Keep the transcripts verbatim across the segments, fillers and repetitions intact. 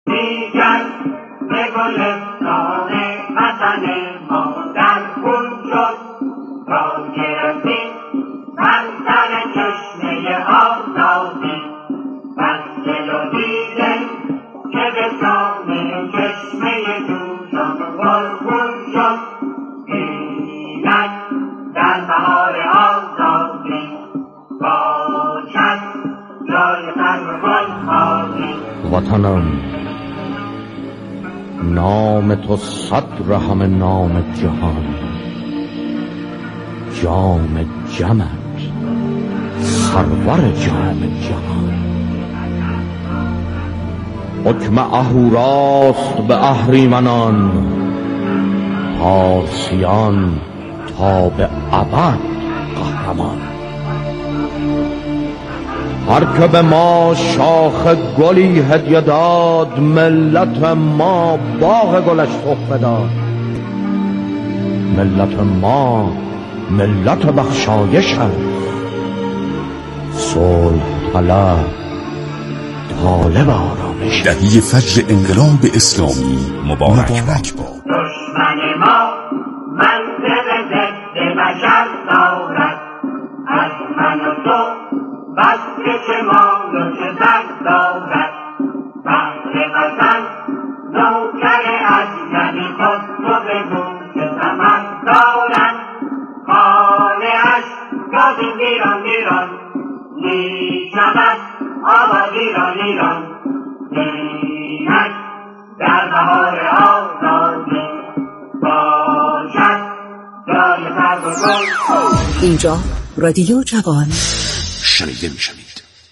دیگر به گلستان وطن ما در خون شد را گرفتیم بر سر چشمه آزادی بس دل و دیده که به سامه چشمه جوشان پرخون شد اینک در بهار آزادی باشد جای خلق گلخواری. وطنم نام تو صدر همه نام جهان، جام جمت سرور جام جهان. حکم اهوراست به اهریمنان، پارسیان تا به ابد قهرمان. هر که به ما شاخ گلی هدیه داد، ملت ما باغ گلش تحفه داد. ملت ما ملت بخشایش است، صلح طلب طالب آرامش. دهه فجر انقلاب اسلامی مبارک باد. دشمن ما منطق ضد بشر دارد، از من و تو بس که چه مال و چه زر دارد. بحر وطن نوکر اجنبی خود تو بگو که ثمر دارد. خانه‌اش گازین ویران ویران می شود آباد ایران ایران. اینک در بهار آزادی باشد جای فرق و گل. اینجا رادیو جوان شنیده می شوید.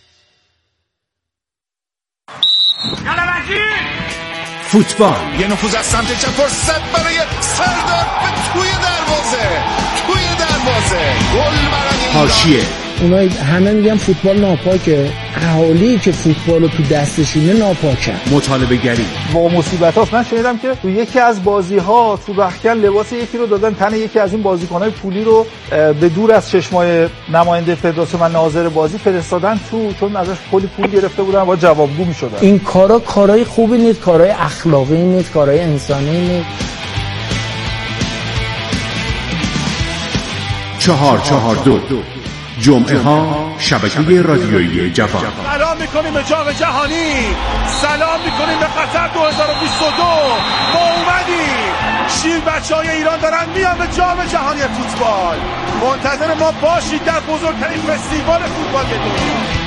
فوتبال یه نفوذ از سمت چپ، فرصت برای سردار به توی دروازه، توی دروازه، گل برای ایران. حاشیه اونایی همه میگن فوتبال ناپاکه، اهالی که فوتبال رو تو دستشونه ناپاکن. مطالبه گری با مصیبت هاست. من شنیدم که تو یکی از بازی ها تو رختکن لباس یکی رو دادن تن یکی از این بازیکن‌های پولی رو به دور از چشمای نماینده فدراسیون و ناظر بازی فرستادن تو، چون ازش کلی پول گرفته بودن با جوابگو می‌شدن. این کارا کارهای خوبی نیست، کارهای اخلاقی نیست، کارهای انسانی نیست. چهار چهار دو جمعه ها شبکه رادیویی جوان. سلام میکنیم به جام جهانی، سلام میکنیم به قطر دو هزار و بیست و دو. ما اومدیم، شیر بچه های ایران دارن میان به جام جهانی فوتبال. منتظر ما باشید در بزرگترین فستیوال فوتبال دنیا.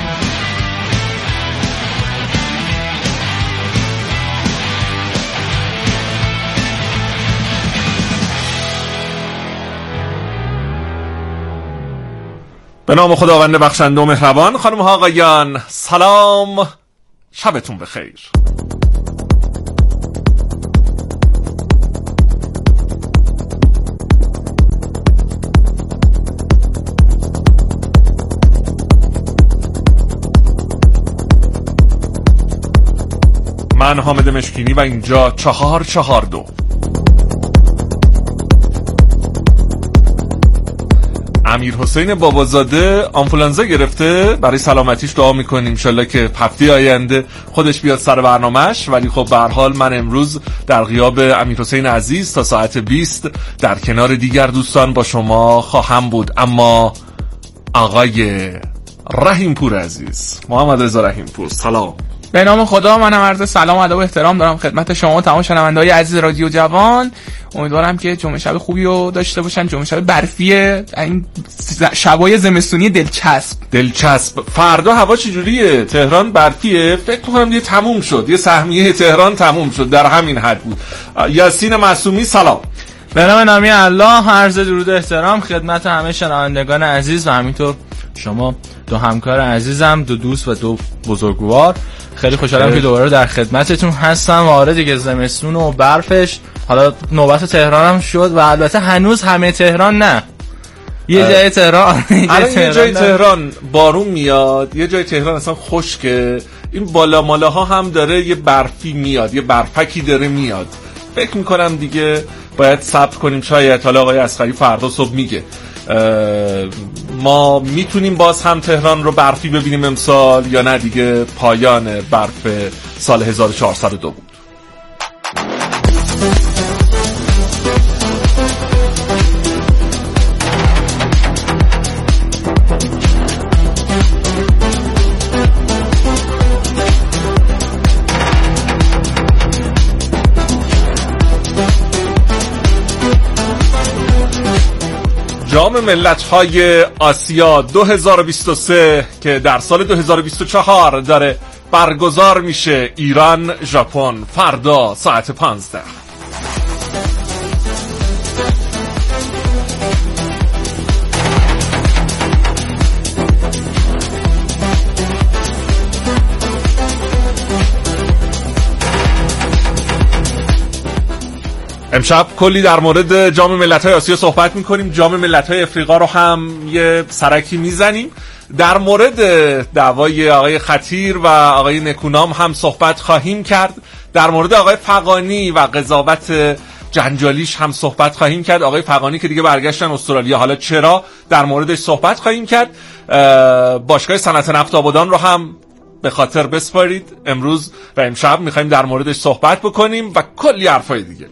به نام خداوند بخشنده و مهربان. خانم ها آقایان سلام، شبتون بخیر. من حامد مشکینی و اینجا چهار چهار دو. امیر حسین بابازاده آنفولانزا گرفته، برای سلامتیش دعا میکنیم انشالله که هفته آینده خودش بیاد سر برنامهش. ولی خب به هر حال من امروز در غیاب امیر حسین عزیز تا ساعت بیست در کنار دیگر دوستان با شما خواهم بود. اما آقای رحیم پور عزیز، محمد رضا رحیم پور، سلام. به نام خدا، منم عرض سلام و ادب و احترام دارم خدمت شما تمام شنونده‌های عزیز رادیو جوان. امیدوارم که جمعه شب خوبی رو داشته باشن، جمعه شب برفیه، این شبای زمستونی دلچسب دلچسب. فردا هوا چجوریه؟ تهران برفیه؟ فکر می‌کنم دیگه تموم شد، یه سهمیه تهران تموم شد، در همین حد بود. یاسین معصومی سلام. به نام نامی الله، عرض درود و احترام خدمت همه شنوندگان عزیز و همینطور شما دو همکار عزیزم، دو دوست و دو بزرگوار. خیلی خوشحالم که دوباره در خدمتتون هستم. آره دیگه زمستون و برفش، حالا نوبت تهران هم شد و البته هنوز همه تهران نه، یه جای تهران الان یه جای تهران بارون میاد، یه جای تهران اصلا خشکه. این بالا مالاها هم داره یه برفی میاد، یه برفکی داره میاد. فکر میکنم دیگه باید صبر کنیم، شاید حالا آقای اصغری فردا صبح میگه. ما میتونیم باز هم تهران رو برفی ببینیم امسال یا نه دیگه پایان برف سال هزار و چهارصد و دو بود؟ جام ملت‌های آسیا دو هزار و بیست و سه که در سال دو هزار و بیست و چهار داره برگزار میشه. ایران ژاپن فردا ساعت پانزده. امشب کلی در مورد جام ملت‌های آسیا صحبت می‌کنیم. جام ملت‌های افریقا رو هم یه سرکی میزنیم. در مورد دعوای آقای خطیر و آقای نکونام هم صحبت خواهیم کرد. در مورد آقای فغانی و قضاوت جنجالیش هم صحبت خواهیم کرد. آقای فغانی که دیگه برگشتن استرالیا، حالا چرا، در موردش صحبت خواهیم کرد. باشگاه صنعت نفت آبادان رو هم به خاطر بسپارید. امروز و امشب می‌خوایم در موردش صحبت بکنیم و کلی حرفای دیگه.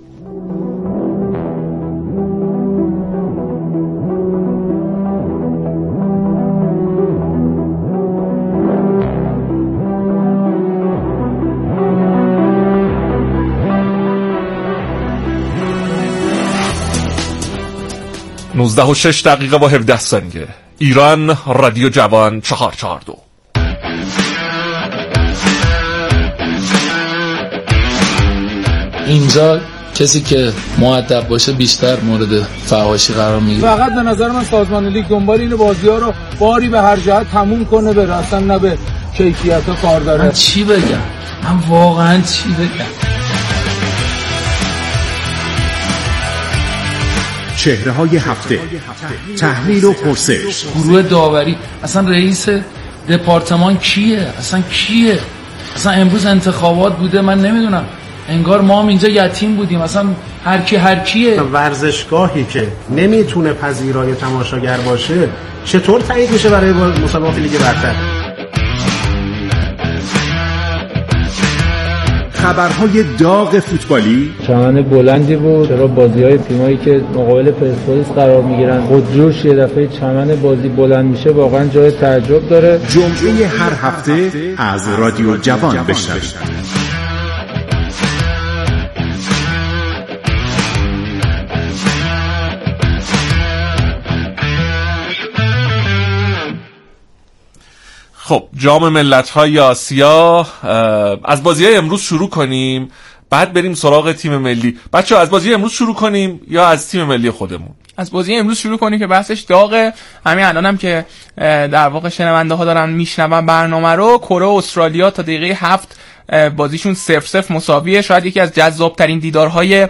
نوزده و شش دقیقه و هفده ثانیه. ایران رادیو جوان چهار چهار دو. اینجا کسی که مؤدب باشه بیشتر مورد فحاشی قرار میگیره. فقط به نظر من سازمان لیگ دنبال این بازی‌ها رو باری به هر جهت تموم کنه، بره اصلا نه به کیفیت و کار داره. من چی بگم؟ من واقعا چی بگم؟ چهره های هفته، تحلیل و پرسش. گروه داوری، اصلا رئیس دپارتمان کیه؟ اصلا کیه؟ اصلا امروز انتخابات بوده، من نمیدونم، انگار ما هم اینجا یتیم بودیم. اصلا هر کی هر کیه. ورزشگاهی که نمیتونه پذیرای تماشاگر باشه چطور تایید میشه برای مسابقات لیگ برتر؟ خبرهای داغ فوتبالی، چمن بلندی بود. چرا بازی‌های تیمایی که مقابل پرسپولیس قرار میگیرن خودجوش یه دفعه چمن بازی بلند میشه، واقعا جای تعجب داره. جمعه هر هفته از رادیو جوان بشنوید. خب جام ملت‌های آسیا، از بازی‌های امروز شروع کنیم بعد بریم سراغ تیم ملی. بچه‌ها از بازی امروز شروع کنیم یا از تیم ملی خودمون؟ از بازی امروز شروع کنیم که بحثش داغه. همین الانم هم که در واقع شنونده ها دارن میشنون برنامه رو، کره و استرالیا تا دقیقه هفت بازیشون صفر صفر مساویه. شاید یکی از جذاب ترین دیدارهای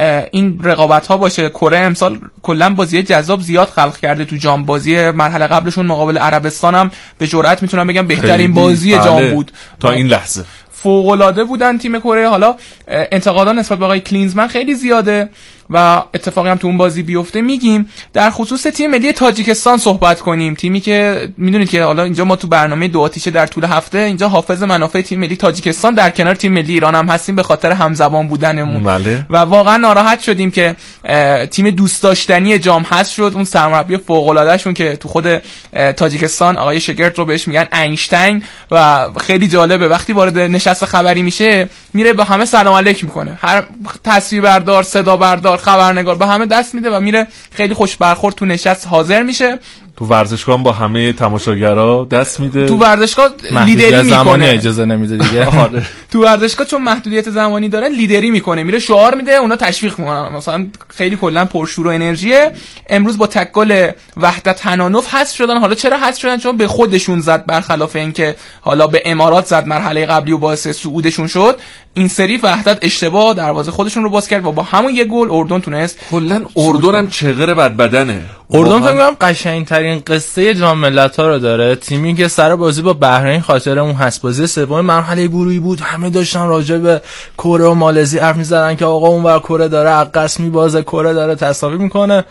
این رقابت ها باشه. کره امسال کلا بازی جذاب زیاد خلق کرده تو جام. بازی مرحله قبلشون مقابل عربستان هم به جرئت میتونم بگم بهترین بازی بله. جام بود تا این لحظه. فوق‌العاده بودن تیم کره. حالا انتقادات نسبت به آقای کلینزمن خیلی زیاده و اتفاقی هم تو اون بازی بیفته میگیم. در خصوص تیم ملی تاجیکستان صحبت کنیم، تیمی که میدونید که حالا اینجا ما تو برنامه دو آتیشه در طول هفته اینجا حافظ منافع تیم ملی تاجیکستان در کنار تیم ملی ایران هم هستیم به خاطر همزبان بودنمون بله. و واقعا ناراحت شدیم که تیم دوست داشتنی جام حذف شد. اون سرمربی فوق العاده شون که تو خود تاجیکستان آقای شگرت رو بهش میگن اینشتین و خیلی جالبه وقتی وارد نشست خبری میشه میره به همه سلام علیک میکنه، هر تصویربردار، صدا بردار، خبرنگار به همه دست میده و میره خیلی خوش برخورد تو نشست حاضر میشه. تو ورزشگاه با همه تماشاگرها دست میده. تو ورزشگاه لیدری زمانی میکنه، اجازه نمیده دیگه. تو ورزشگاه چون محدودیت زمانی داره لیدری میکنه، میره شعار میده، اونا تشویق میکنن. مثلا خیلی کلا پرشور و انرژیه. امروز با تک گل وحدت حنانوف حذف شدن. حالا چرا حذف شدن؟ چون به خودشون زد، برخلاف اینکه حالا به امارات زد مرحله قبلی و باعث صعودشون شد. این سری وحدت اشتباه دروازه خودشون رو باز کرد و با همون یه گل اردن تونست. کلا اردن هم چغر بد بدنه. اردن فکر کنم قشنگترین قصه جام ملت‌ها رو داره. تیمی که سر بازی با بحرین خاطر اون هست، بازی سوم مرحله گروهی بود، همه داشتن راجع به کره و مالزی حرف می‌زدن که آقا اونور کره داره عقص میبازه، کره داره تساوی میکنه.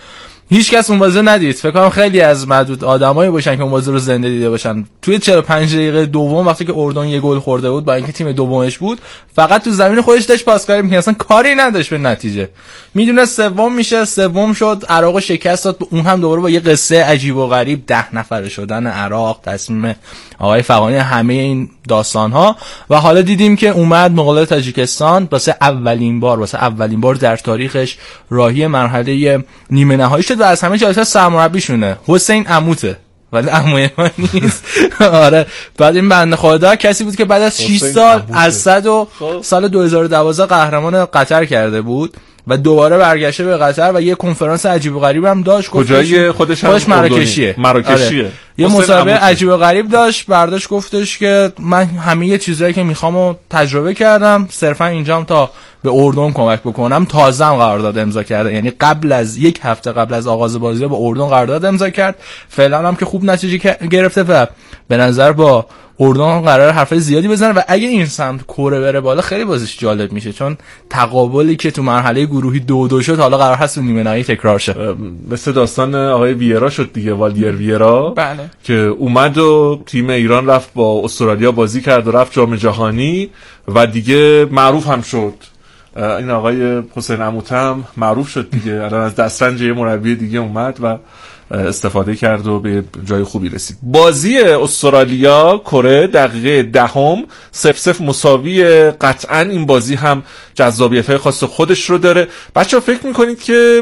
هیچ کس اون بازی ندید. فکر کنم خیلی از معدود آدمایی باشن که اون بازی رو زنده دیده باشن. توی چهل و پنج دقیقه دوم وقتی که اردن یه گل خورده بود با اینکه تیم دومش بود، فقط تو زمین خودش داشت پاسکاری می‌کرد، اصلا کاری نداشت به نتیجه. میدونه سوم میشه، سوم شد، عراق شکست داد، اون هم دوباره با یه قصه عجیب و غریب، ده نفره شدن عراق، تصمیم آقای فغانی، همه این داستان‌ها. و حالا دیدیم که اومد مقابل تاجیکستان واسه اولین بار واسه اولین بار در تاریخش راهی مرحله نیمه نهایی شد و از همه جالب‌تر سرمربیشونه حسین عموته، ولی عموی ما نیست. آره، بعد این بنده خدا کسی بود که بعد از شش سال از صد و سال دو هزار و دوازده قهرمان قطر کرده بود و دوباره برگشته به قطر و یه کنفرانس عجیب و غریب هم داشت. کجای خودش هم خودش مراکشیه مراکشیه آره. یه مسابقه عجیب و غریب داشت، برداشت گفتش که من همه چیزایی که میخوامو تجربه کردم، صرفا اینجام تا به اردن کمک بکنم. تازه هم قرارداد امضا کرده، یعنی قبل از یک هفته قبل از آغاز بازی با اردن قرارداد امضا کرد. فعلا هم که خوب نتیجه گرفته و به نظر با اردن قرار حرفای زیادی بزنه و اگه این سمت کره بره بالا خیلی بازیش جالب میشه، چون تقابلی که تو مرحله گروهی دو دو شد حالا قرار هست نیمه نهایی تکرار شه. مثل داستان آقای ویرا شد دیگه، والدیر ویرا. بله. که اومد و تیم ایران رفت با استرالیا بازی کرد و رفت جام جهانی و دیگه معروف هم شد. این آقای حسین عموتم معروف شد دیگه، الان از دسترنج یه مربی دیگه اومد و استفاده کرد و به جای خوبی رسید. بازی استرالیا کره دقیقه دهم صفر صفر مساوی، قطعا این بازی هم جذابیت‌های خاص خودش رو داره. بچه‌ها فکر می‌کنید که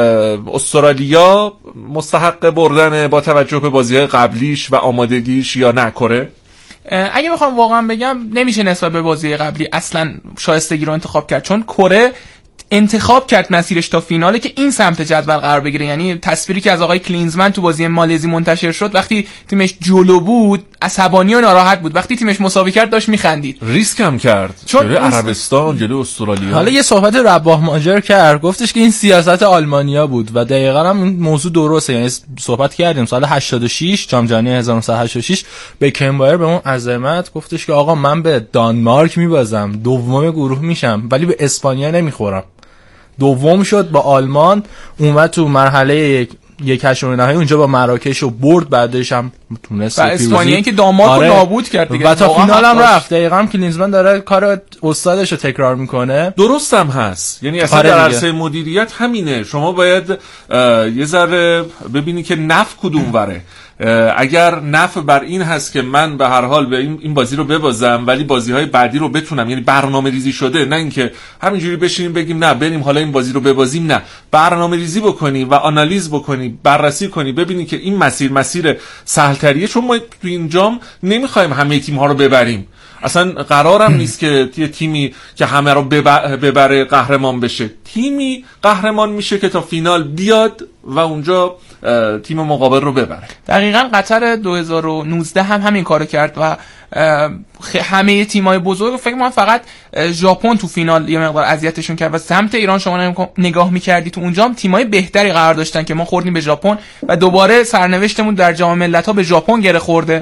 استرالیا مستحق بردن با توجه به بازی‌های قبلیش و آمادگیش یا نه کره؟ اگه بخوام واقعا بگم نمیشه نسبت به بازی قبلی اصلا شایستگی رو انتخاب کرد، چون کره انتخاب کرد مسیرش تا فیناله که این سمت جدول قرار بگیره. یعنی تصویری که از آقای کلینزمن تو بازی مالزی منتشر شد، وقتی تیمش جلو بود عصبانی و ناراحت بود، وقتی تیمش مساوی کرد داشت میخندید. ریسک هم کرد جلوی عربستان، جلوی استرالیا. حالا یه صحبت رباه ماجر کرد، گفتش که این سیاست آلمانیا بود و دقیقاً هم این موضوع درسته. یعنی صحبت کردیم سال هشتاد و شش جام جهانی هزار و نهصد و هشتاد و شش بکنبایر به اون عظمت گفتش که آقا من به دانمارک میبازم، دوم گروه میشم، ولی به اسپانیا نمیخورم. دوم شد با آلمان، اومد تو مرحله یک یک هشتم نهایی اونجا با مراکش و برد، بعدش هم تونست اسپانیا که دانمارک رو آره. نابود کرد دیگه و تا فینال هم رفت. دقیقاً هم کلینزمن داره کار استادش رو تکرار میکنه. درست هم هست، یعنی اصلا در عرصه مدیریت همینه، شما باید یه ذره ببینی که نفع کدوم وره. اگر نفع بر این هست که من به هر حال به این, این بازی رو ببازم ولی بازی‌های بعدی رو بتونم، یعنی برنامه ریزی شده، نه اینکه همینجوری بشینیم بگیم نه بریم حالا این بازی رو ببازیم، نه، برنامه ریزی بکنی و آنالیز بکنی، بررسی کنی، ببینی که این مسیر مسیر سهل‌تریه، چون ما تو این جام نمیخوایم همه تیم‌ها رو ببریم. اصلا قرارم نیست که یه تیمی که همه رو ببره قهرمان بشه. تیمی قهرمان میشه که تا فینال بیاد و اونجا تیم مقابل رو ببره. دقیقاً قطر دو هزار و نوزده هم همین کارو کرد و همه تیمای بزرگ، فکر کنم فقط ژاپن تو فینال یه مقدار اذیتشون کرد و سمت ایران شما نگاه می‌کردی تو اونجا هم تیمای بهتری قرار داشتن که ما خوردیم به ژاپن و دوباره سرنوشتمون در جام ملت‌ها به ژاپن گره خورده.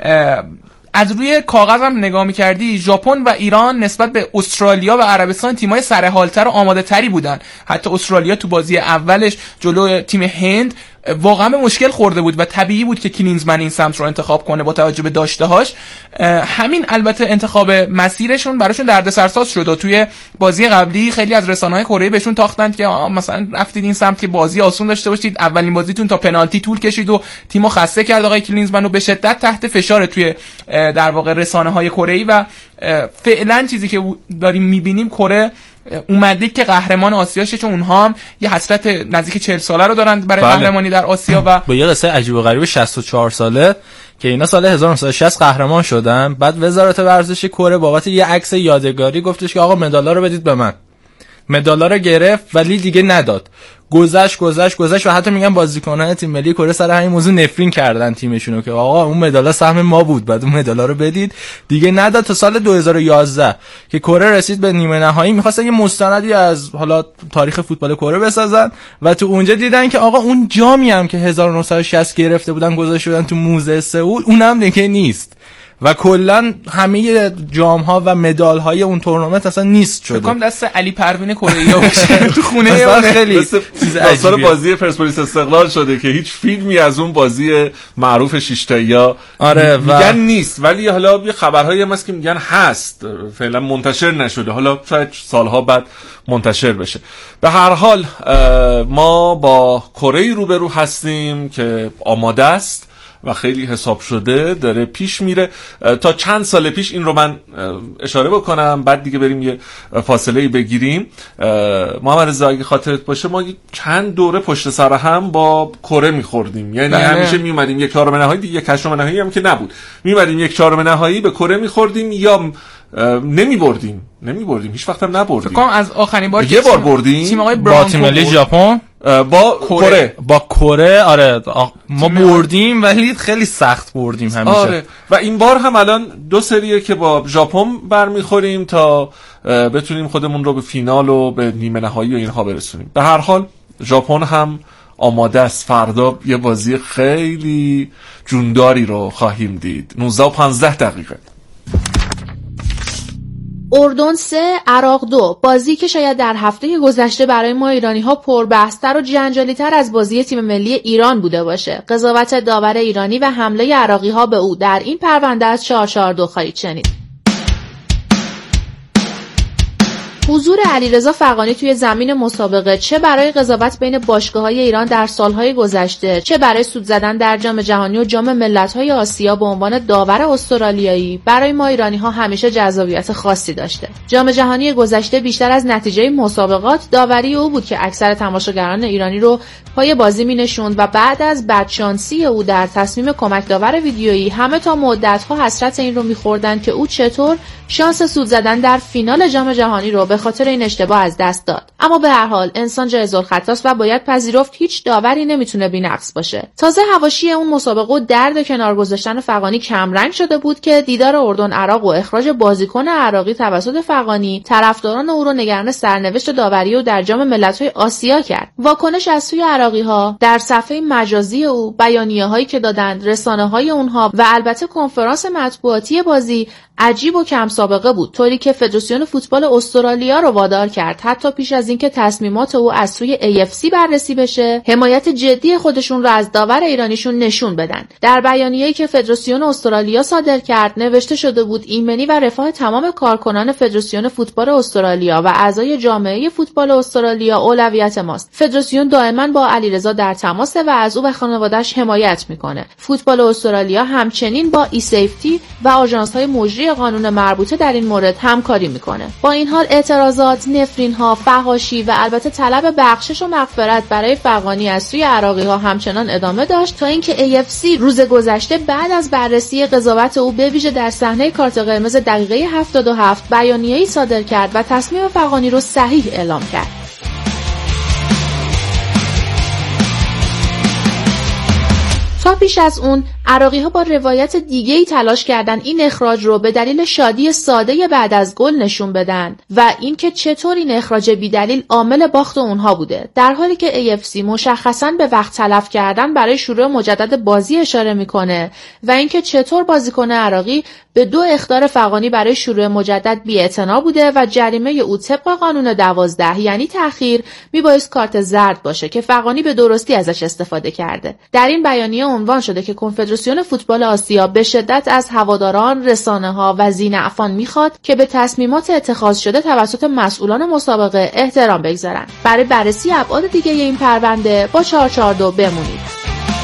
از روی کاغذ هم نگاه می‌کردی ژاپن و ایران نسبت به استرالیا و عربستان تیمای سرحال‌تر و آماده‌تری بودن. حتی استرالیا تو بازی اولش جلو تیم هند واقعا به مشکل خورده بود و طبیعی بود که کلینزمن این سمت رو انتخاب کنه با توجه به داشته‌هاش. همین البته انتخاب مسیرشون براشون دردسرساز شد و توی بازی قبلی خیلی از رسانه‌های کره بهشون تاختند که مثلا رفتید این سمت که بازی آسون داشته باشید، اولین بازیتون تا پنالتی طول کشید و تیمو خسته کرد آقای کلینزمن و به شدت تحت فشار توی در واقع رسانه‌های کره‌ای و فعلا چیزی که داریم می‌بینیم کره اومده که قهرمان آسیا شه، چون اونها هم یه حسرت نزدیک چهل ساله رو دارن برای بله. قهرمانی در آسیا و با یه قصه عجیب و غریب شصت و چهار ساله که اینا سال هزار و نهصد و شصت قهرمان شدن. بعد وزارت ورزش کره بابت یه عکس یادگاری گفتش که آقا مدالا رو بدید به من. مدالا رو گرفت ولی دیگه نداد. گذشت گذشت گذشت و حتی میگن بازیکنان تیم ملی کره سر همین موضوع نفرین کردن تیمشونو که آقا اون مدالا سهم ما بود، بعد اون مدالا رو بدید. دیگه نداد تا سال دو هزار و یازده که کره رسید به نیمه نهایی، می‌خواستن یه مستندی از حالا تاریخ فوتبال کره بسازن و تو اونجا دیدن که آقا اون جامی هم که هزار و نهصد و شصت گرفته بودن گذاشته بودن تو موزه سئول، اونم دیگه نیست. و کلا همه جام ها و مدال های اون تورنمنت اصلا نیست شده. فکر کنم دست علی پروین کره باشه تو خونه اون خیلی چیز عجیبیه. بازی پرسپولیس استقلال شده که هیچ فیلمی از اون بازی معروف شش تاییا آره میگن و... نیست، ولی حالا یه خبرهایی هم هست که میگن هست، فعلا منتشر نشده، حالا شاید سالها بعد منتشر بشه. به هر حال ما با کره روبرو هستیم که آماده است و خیلی حساب شده داره پیش میره. تا چند سال پیش این رو من اشاره بکنم بعد دیگه بریم یه فاصله بگیریم. محمد رضا اگه خاطرت باشه ما چند دوره پشت سر هم با کره میخوردیم، یعنی بله. همیشه میومدیم یک چهارم نهایی دیگه، یک هشتم نهایی هم که نبود، میومدیم یک چهارم نهایی به کره میخوردیم یا نمی بردیم نمی بردیم هیچ وقت هم نبردیم. فکر کنم از آخرین بار یه بار بردیم تیم آقای با تیم ملی ژاپن با کره با کره آره ما بردیم ولی خیلی سخت بردیم همیشه. آره و این بار هم الان دو سریه که با ژاپن برمیخوریم تا بتونیم خودمون رو به فینال و به نیمه نهایی و اینها برسونیم. به هر حال ژاپن هم آماده است، فردا یه بازی خیلی جونداری رو خواهیم دید. نوزده و پانزده دقیقه. اردن سه عراق دو، بازی که شاید در هفته گذشته برای ما ایرانی ها پربحث‌تر و جنجالی تر از بازی تیم ملی ایران بوده باشه. قضاوت داور ایرانی و حمله عراقی ها به او در این پرونده از چهار چهار دو خواهید شنید. حضور علیرضا فغانی توی زمین مسابقه چه برای قضاوت بین باشگاه‌های ایران در سالهای گذشته، چه برای سود زدن در جام جهانی و جام ملت‌های آسیا به عنوان داور استرالیایی، برای ما ایرانی‌ها همیشه جذابیت خاصی داشته. جام جهانی گذشته بیشتر از نتیجه مسابقات داوری او بود که اکثر تماشاگران ایرانی رو پای بازی می‌نشوند و بعد از بدشانسی او در تصمیم کمک داور ویدیویی همه تا مدت‌ها حسرت این رو می‌خوردن که او چطور شانس سود زدن در فینال جام جهانی رو به خاطر این اشتباه از دست داد. اما به هر حال انسان جایز الخطاست و باید پذیرفت هیچ داوری نمیتونه بی‌نقص باشه. تازه حواشی اون مسابقه و درد کنار گذاشتن فغانی کم رنگ شده بود که دیدار اردن عراق و اخراج بازیکن عراقی توسط فغانی طرفداران او رو نگران سرنوشت داوری و در جام ملت‌های آسیا کرد. واکنش از سوی عراقی‌ها در صفحه مجازی او، بیانیه‌هایی که دادند، رسانه‌های اونها و البته کنفرانس مطبوعاتی بازی عجیب و کم سابقه بود، طوری که فدراسیون فوتبال استرالیا رو وادار کرد حتی پیش از اینکه تصمیمات او از سوی ای اف سی بررسی بشه حمایت جدی خودشون رو از داور ایرانیشون نشون بدن. در بیانیه‌ای که فدراسیون استرالیا صادر کرد نوشته شده بود ایمنی و رفاه تمام کارکنان فدراسیون فوتبال استرالیا و اعضای جامعه فوتبال استرالیا اولویت ماست. فدراسیون دائما با علیرضا در تماسه و از او و خانواده‌اش حمایت میکنه. فوتبال استرالیا همچنین با ای سیفتی و آژانس‌های مجری قانون مربوطه در این مورد همکاری میکنه. با این حال اعتراضات، نفرین‌ها، فحاشی و البته طلب بخشش و مغفرت برای فغانی از سوی عراقی‌ها همچنان ادامه داشت تا اینکه ای اف سی روز گذشته بعد از بررسی قضاوت او به ویژه در صحنه کارت قرمز دقیقه هفتاد و هفت بیانیه‌ای صادر کرد و تصمیم فغانی رو صحیح اعلام کرد. تا پیش از اون عراقی‌ها با روایت دیگه‌ای تلاش کردن این اخراج رو به دلیل شادی ساده بعد از گل نشون بدن و اینکه چطور این اخراج بی‌دلیل عامل باخت اونها بوده، در حالی که ای اف سی مشخصاً به وقت تلف کردن برای شروع مجدد بازی اشاره میکنه و اینکه چطور بازیکن عراقی به دو اخطار فغانی برای شروع مجدد بی‌اعتنا بوده و جریمه او طبق قانون دوازده یعنی تأخیر میبایست کارت زرد باشه که فغانی به درستی ازش استفاده کرده. در این بیانیه عنوان شده که کنفدراسیون فوتبال آسیا به شدت از هواداران، رسانه‌ها و ذی‌نعفان میخواد که به تصمیمات اتخاذ شده توسط مسئولان مسابقه احترام بگذارن. برای بررسی ابعاد دیگه این پرونده با چهار چهار دو بمونید.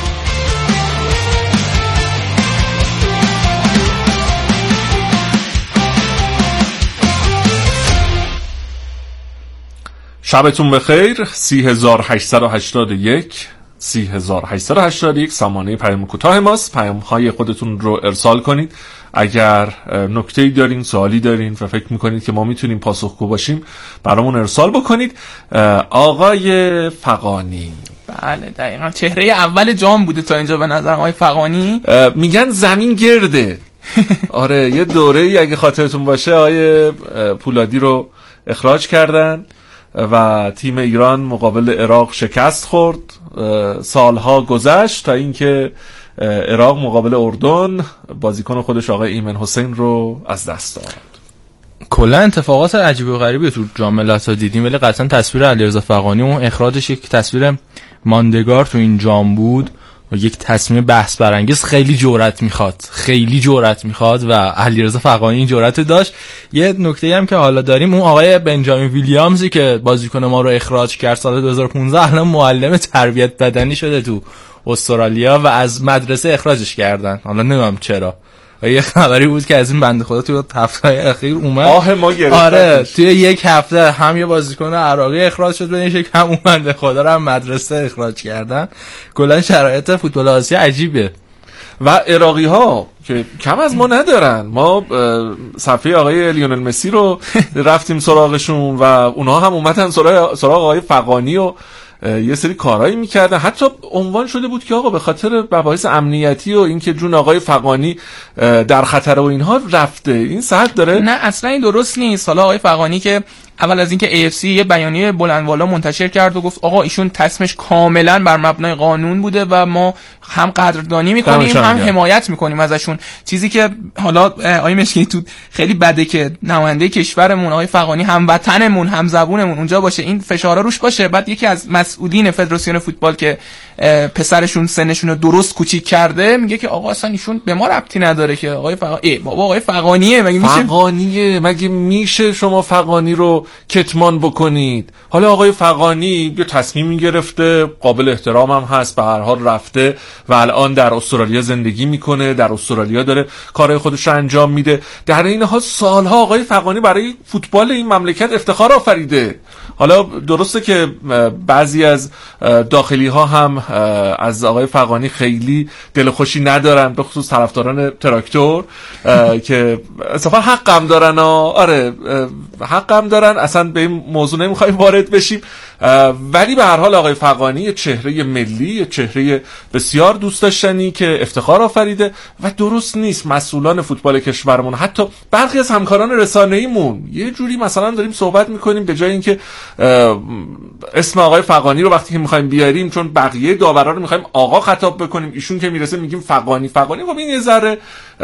شبتون بخیر. سی هزار و هشتصد و هشتاد و یک سی هزار و هشتصد و هشتاد و یک سامانه پیام کوتاه ماست. پیام های خودتون رو ارسال کنید. اگر نکته‌ای دارین، سوالی دارین و فکر میکنید که ما میتونیم پاسخگو باشیم برامون ارسال بکنید. آقای فغانی، بله دقیقاً چهره اول جام بوده تا اینجا به نظر آقای فغانی. میگن زمین گرده. آره یه دوره‌ای اگه خاطرتون باشه آقای پولادی رو اخراج کردن و تیم ایران مقابل عراق شکست خورد. سالها گذشت تا اینکه عراق مقابل اردن بازیکن خودش آقای ایمن حسین رو از دست داد. کلا اتفاقات عجیب و غریبی تو جام ملت‌ها دیدیم، ولی قطعا تصویر علیرضا فغانی اون اخراجش یک تصویر ماندگار تو این جام بود و یک تصمیم بحث برانگیز. خیلی جرأت میخواد، خیلی جرأت میخواد و علیرضا فغانی این جرأت داشت. یه نکته هم که حالا داریم، اون آقای بنجامین ویلیامزی که بازیکن ما رو اخراج کرد سال دو هزار و پانزده الان معلم تربیت بدنی شده تو استرالیا و از مدرسه اخراجش کردن. حالا نمیدونم چرا. و یه خبری بود که از این بنده خدا تو هفته‌های اخیر اومد. آه ما گرفتنش. آره توی یک هفته هم یه بازیکن عراقی اخراج شد بینش، یک هم اون بنده خدا رو هم مدرسه اخراج کردن. کلا شرایط فوتبال آسیا عجیبه و عراقی ها که کم از ما ندارن. ما صفحه آقای لیونل مسی رو رفتیم سراغشون و اونها هم اومدن سراغ سراغ آقای فغانی و یه سری کارهایی میکردن. حتی عنوان شده بود که آقا به خاطر مباحث امنیتی و اینکه جون آقای فغانی در خطر و اینها رفته. این صحت داره؟ نه اصلا این درست نیست. حالا آقای فغانی که اول از اینکه ای اف سی یه بیانیه بلندوالا منتشر کرد و گفت آقا ایشون تصمیمش کاملا بر مبنای قانون بوده و ما هم قدردانی میکنیم هم حمایت میکنیم ازشون. چیزی که حالا آقای مشکی تو خیلی بده که نماینده کشورمون آقای فغانی هموطنمون هم زبونمون اونجا باشه، این فشارا روش باشه. بعد یکی از مسئولین فدراسیون فوتبال که پسرشون سنشون رو درست کوچیک کرده میگه که آقا اصلا ایشون به ما ربطی نداره که آقای فغانی بابا آقای فغانیه مگه میشه فغانیه مگه میشه شما فغانی رو کتمان بکنید؟ حالا آقای فغانی یه تصمیمی گرفته، قابل احترام هم هست، به هر حال رفته و الان در استرالیا زندگی میکنه، در استرالیا داره کارهای خودش رو انجام میده. در این حال سالها آقای فغانی برای فوتبال این مملکت افتخار آفریده. حالا درسته که بعضی از داخلی ها هم از آقای فغانی خیلی دلخوشی ندارن، به خصوص طرفداران تراکتور که اصلا حقم دارن. آره حقم دارن، اصلا به این موضوع نمیخوایم وارد بشیم. ولی به هر حال آقای فغانی چهره ملی، چهره بسیار دوست داشتنی که افتخار آفریده و درست نیست مسئولان فوتبال کشورمون، حتی برخی از همکاران رسانه‌ایمون یه جوری مثلا داریم صحبت میکنیم به جای اینکه اسم آقای فغانی رو وقتی که میخوایم بیاریم چون بقیه داورا رو میخوایم آقا خطاب بکنیم، ایشون که میرسه میگیم فغانی فغانی. خب این یه ذره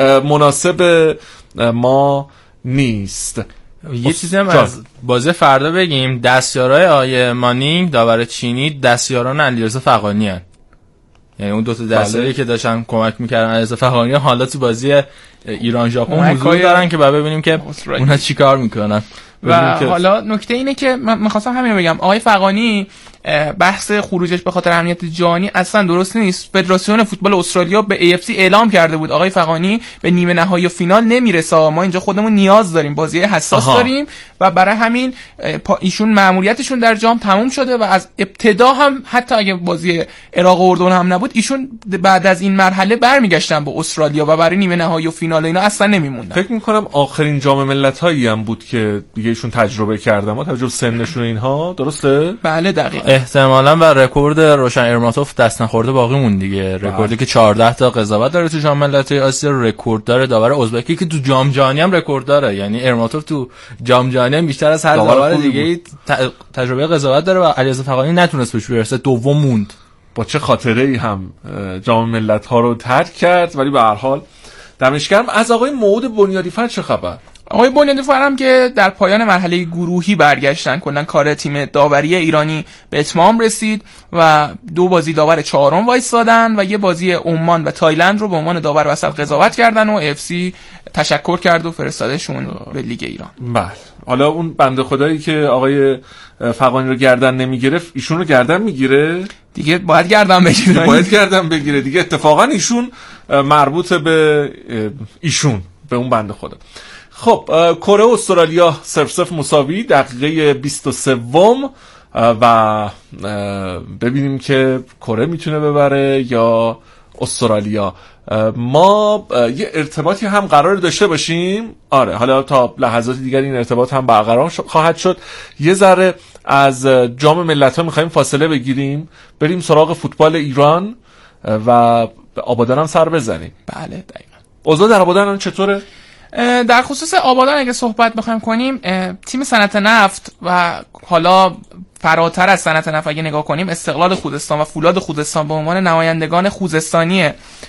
مناسب ما نیست. یه چیزی هم از بازی فردا بگیم، دستیارای آیه مانینگ داور چینی دستیاران علیرضا فغانی هستند. یعنی اون دو تا دستیاری که داشتن کمک میکردن علیرضا فغانی حالا تو بازی ایران ژاپن حضور دارن که بعد ببینیم که اونها چیکار میکنن. و حالا نکته اینه که من می‌خواستم همین رو بگم، آقای فغانی بحث خروجش به خاطر امنیت جهانی اصلا درست نیست. فدراسیون فوتبال استرالیا به ای اف سی اعلام کرده بود آقای فغانی به نیمه نهایی و فینال نمیرسه، ما اینجا خودمون نیاز داریم، بازی حساس آها. داریم و برای همین ایشون مأموریتشون در جام تموم شده و از ابتدا هم حتی اگه بازی عراق و اردن هم نبود ایشون بعد از این مرحله برمیگشتن به استرالیا و برای نیمه نهایی و فینال اینا اصلا نمیموندن. فکر می‌کنم آخرین جام ملت‌هایی هم بود که دیگه ایشون تجربه کردن، ما توجه سنشون اینها درسته؟ بله دقیقاً. احتمالاً و رکورد روشن ارماتوف دست نخورده باقی مون دیگه. رکوردی که چهارده تا قضاوت داره تو جام ملت‌های آسیا، رکورد داره داور ازبکی که تو جام جهانی هم رکورد داره. یعنی ارماتوف تو جام جهانی بیشتر از هر داور دیگه تجربه قضاوت داره و علیرضا فغانی نتونست بهش برسه، دوم موند. با چه خاطره‌ای هم جام ملت‌ها رو ترک کرد. ولی به هر حال دمش گرم. از آقای موعود بنیادی‌فر چه خبر؟ آقای بنیادی‌فر هم که در پایان مرحله گروهی برگشتن، کلا کار تیم داوری ایرانی به اتمام رسید و دو بازی داور چهارم وایسادن و یه بازی عمان و تایلند رو به عنوان داور وسط قضاوت کردن و اف سی تشکر کرد و فرستادشون به لیگ ایران. بله. حالا اون بنده خدایی که آقای فغانی رو گردن نمیگرفت ایشون رو گردن میگیره دیگه، باید گردن بگیره باید گردن بگیره دیگه. اتفاقا ایشون مربوط به ایشون به اون بنده خدا. خب کره استرالیا صفر صفر مساوی دقیقه بیست و سه و ببینیم که کره میتونه ببره یا استرالیا. ما یه ارتباطی هم قرار داشته باشیم، آره حالا تا لحظات دیگر این ارتباط هم برقرار خواهد شد. یه ذره از جام ملت‌ها میخوایم فاصله بگیریم، بریم سراغ فوتبال ایران و به آبادان هم سر بزنیم. بله دقیقاً. اوضاع در آبادان چطوره؟ در خصوص آبادان اگه صحبت بخوایم کنیم، تیم صنعت نفت و حالا فراتر از صنعت نفت اگه نگاه کنیم، استقلال خوزستان و فولاد خوزستان به عنوان نمایندگان خوزستانی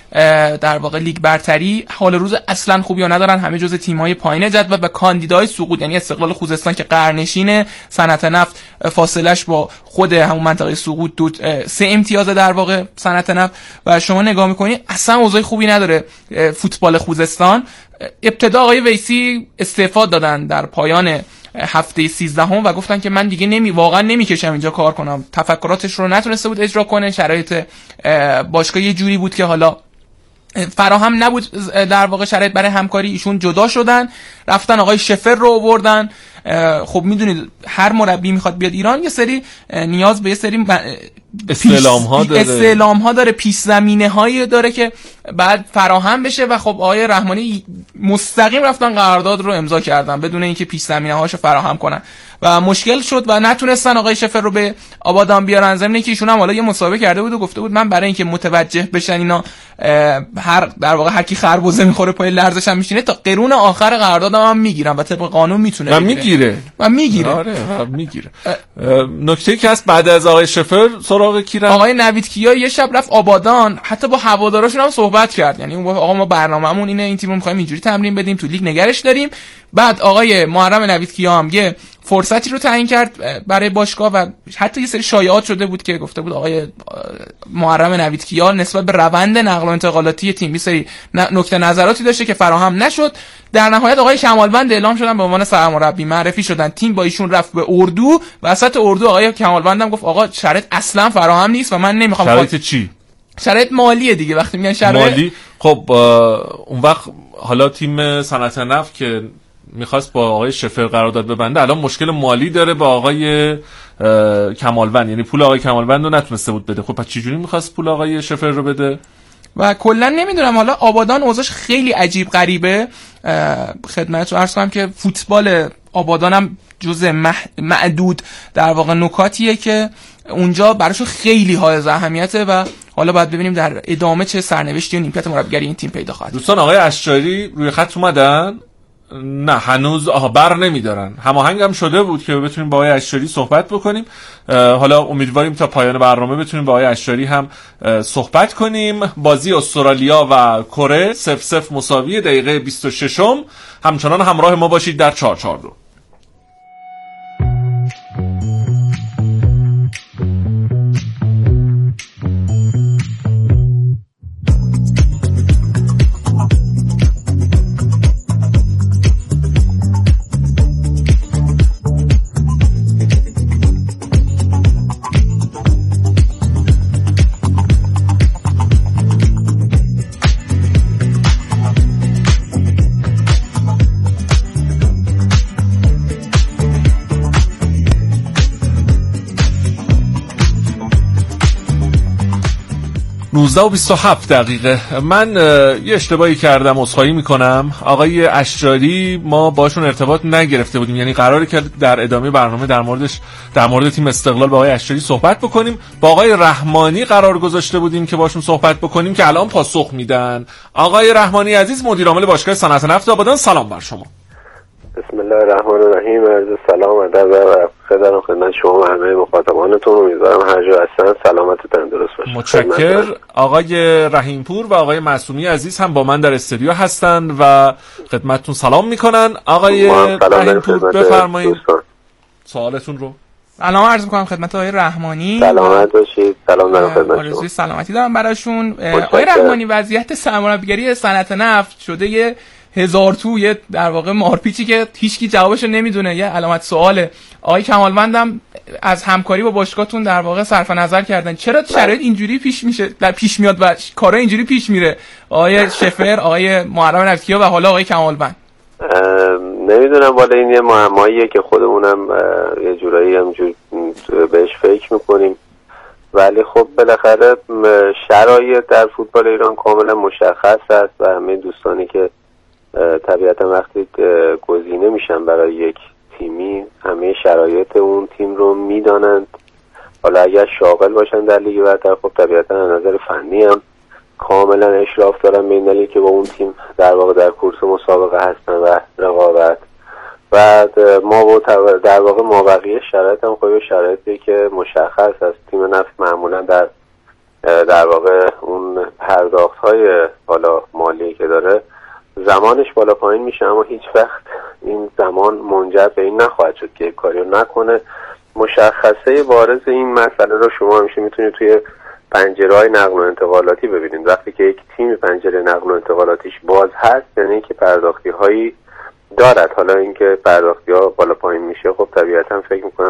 در واقع لیگ برتری حال روز اصلا خوبی ندارن، همه جزء تیم‌های پایین جدول و کاندیدای سقوط، یعنی استقلال خوزستان که قرنشین صنعت نفت فاصلش با خود همون منطقه سقوط دو سه امتیاز در واقع صنعت نفت و شما نگاه می‌کنید اصلا اوضاع خوبی نداره فوتبال خوزستان. ابتدا آقای ویسی استعفا دادن در پایان هفته سیزدهم و گفتن که من دیگه نمی واقعا نمیکشم اینجا کار کنم، تفکراتش رو نتونسته بود اجرا کنه، شرایط باشگاه یه جوری بود که حالا فراهم نبود در واقع شرایط برای همکاری، ایشون جدا شدن رفتن آقای شفر رو آوردن. خب میدونید هر مربی میخواد بیاد ایران یه سری نیاز به یه سری استعلام ها داره استعلام ها داره پیش زمینه هایی داره که بعد فراهم بشه و خب آقای رحمانی مستقیم رفتن قرارداد رو امضا کردن بدون اینکه پیش زمینه هاشو فراهم کنن و مشکل شد و نتونستن آقای شفر رو به آبادان بیارن. ضمن که ایشون هم حالا یه مسابقه کرده بود و گفته بود من برای اینکه متوجه بشن اینا هر در واقع هر کی خربزه میخوره پای لرزش هم میشینه تا قرون آخر قراردادم هم میگیرن و طبق قانون میتونه میگیره و میگیره آره میگیره. نکته که هست بعد از آقای شفر سراغ کی رفت؟ آقای نوید کیا یه شب رفت آبادان، حتی با هواداراشون هم صحبت کرد، یعنی اون آقا ما برنامه‌مون اینه، این تیم رو می‌خوایم اینجوری تمرین بدیم، تو لیگ نگرش داریم. بعد آقای محرم نوید کیا هم یه فرصتی رو تعیین کرد برای باشگاه و حتی یه سری شایعات شده بود که گفته بود آقای محرم نوید کیا نسبت به روند نقل و انتقالاتی تیم یه سری نکته نظراتی داشته که فراهم نشد. در نهایت آقای کمالوند اعلام شدن به عنوان سرمربی، معرفی شدن، تیم با ایشون رفت به اردو. وسط اردو آقای کمالوند هم گفت آقا شرایط اصلا فراهم نیست و من نمیخوام. شرایط چی؟ شرایط مالیه دیگه. وقتی میگن شرایط مالی، خب اون وقت حالا تیم صنعت نفت که میخواست با آقای شفر قرارداد ببنده الان مشکل مالی داره با آقای کمالوند، یعنی پول آقای کمالوند رو نتونسته بود بده. خب پس چجوری میخواست پول آقای شفر رو بده؟ و کلا نمیدونم، حالا آبادان اوضاعش خیلی عجیب غریبه. خدمتتون عرض کنم که فوتبال آبادان هم جزء معدود در واقع نکاتیه که اونجا براشون خیلی حائز اهمیته و حالا باید ببینیم در ادامه چه سرنوشتی و نیمکت مربیگری این تیم پیدا خواهد. دوستان آقای اشجاری روی خط اومدن؟ نه هنوز آها بر نمیدارن. هماهنگ هم شده بود که بتونیم با آقای اشجاری صحبت بکنیم. حالا امیدواریم تا پایان برنامه بتونیم با آقای اشجاری هم صحبت کنیم. بازی استرالیا و کره صفر صفر مساوی دقیقه بیست و ششم. همچنان همراه ما باشید در چهار چهار دو. نوزده و بیست و هفت دقیقه. من یه اشتباهی کردم، عذرخواهی میکنم. آقای اشجاری ما باشون ارتباط نگرفته بودیم، یعنی قراره که در ادامه برنامه در موردش در مورد تیم استقلال با آقای اشجاری صحبت بکنیم. با آقای رحمانی قرار گذاشته بودیم که باشون صحبت بکنیم که الان پاسخ میدن. آقای رحمانی عزیز، مدیر عامل باشگاه صنعت نفت آبادان، سلام بر شما. بسم الله الرحمن الرحیم. عرض سلام و ادب و خدمت خدمت شما و همه مخاطبانتون. امیدوارم هر جا هستن سلامت و تندرست باشید. متشکر. آقای رحیمپور و آقای معصومی عزیز هم با من در استودیو هستند و خدمتتون سلام میکنن. آقای رحیمپور بفرمایید سوالتون رو. سلام عرض میکنم خدمت آقای رحمانی. سلامت باشید. سلام دارم خدمت شما. آرزوی سلامتی دارم براشون. آقای رحمانی، وضعیت سرمربیگری صنعت نفت شده یه هزار تو، یه در واقع مارپیچی که هیچکی جوابشو نمیدونه، یه علامت سواله. آقای کمالوندم از همکاری با باشگاهتون در واقع صرف نظر کردن. چرا شرایط اینجوری پیش میشه در پیش میاد و کارا اینجوری پیش میره؟ آقای شفر، آقای محرم نویدکیا و حالا آقای کمالوند. نمیدونم، والا این یه معماییه که خودمونم یه جورایی همجور بهش فکر میکنیم، ولی خب بالاخره شرایط در فوتبال ایران کاملا مشخص است و همه دوستانی که طبیعتا وقتی گزینه میشن برای یک تیمی همه شرایط اون تیم رو میدانند. حالا اگر شاغل باشن در لیگ برتر خب طبیعتا از نظر فنی هم کاملا اشراف دارن به این دلیل که با اون تیم در واقع در کورس مسابقه هستن و رقابت. بعد ما با در واقع مابقی شرایط هم خیلی شرایطی که مشخص از تیم نفت معمولا در در واقع اون پرداخت های بالا مالی که داره زمانش بالا پایین میشه، اما هیچ وقت این زمان منجر به این نخواهد شد که کاری رو نکنه. مشخصه بارز این مسئله رو شما همیشه میتونید توی پنجره های نقل و انتقالاتی ببینید. وقتی که یک تیم پنجره نقل و انتقالاتیش باز هست یعنی که پرداختی هایی دارد. حالا اینکه پرداختی ها بالا پایین میشه خب طبیعتا فکر میکنم